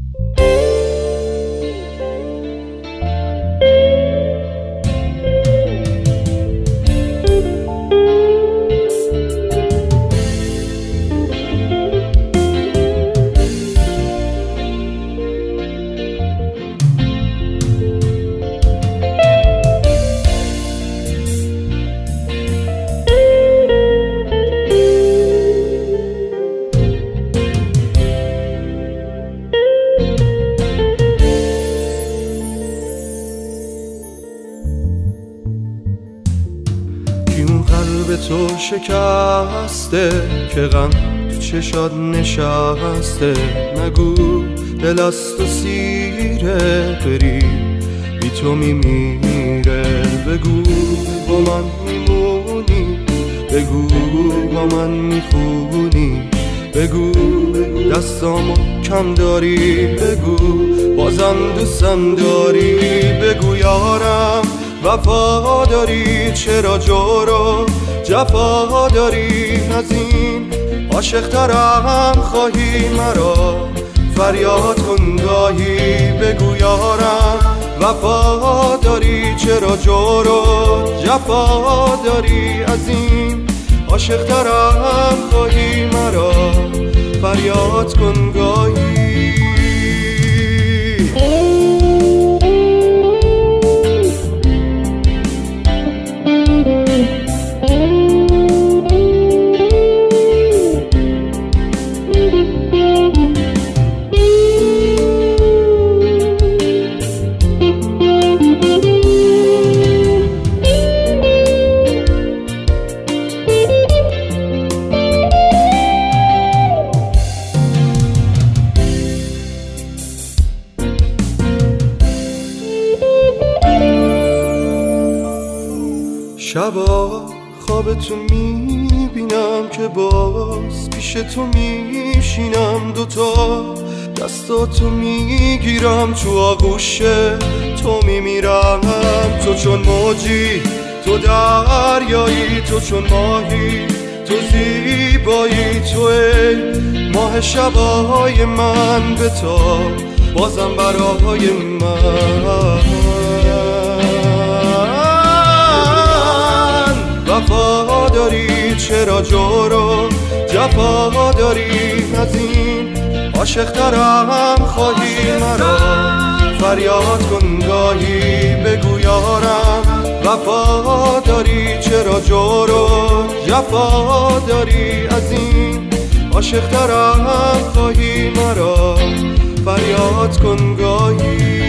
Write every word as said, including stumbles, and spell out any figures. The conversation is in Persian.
تو شکسته که غم تو چشات نشسته، نگو دل از تو سیره، بری بی تو میمیره. بگو با من میمونی، بگو با من میخونی، بگو دستامو کم داری، بگو بازم دوستم داری. بگو یارم وفا داری، چرا جورو جفا داری، از این عاشق ترم خواهی مرا فریاد کن گاهی. بگو یارم وفا داری، چرا جورو جفا داری، از این عاشق ترم خواهی مرا فریاد کن گاهی. شبا خوابتو میبینم که باز پیش تو میشینم، دوتا دستاتو میگیرم تو آغوش تو میمیرم. تو چون موجی تو دریایی، تو چون ماهی تو زیبایی، تو ماه شبای من به تا بازم برای من. وفا داری، چرا جورو جفا داری، از این عاشق ترم خواهی مرا فریاد کن گاهی. بگو یارم وفا داری، چرا جورو جفا داری، از این عاشق ترم خواهی مرا فریاد کن گاهی.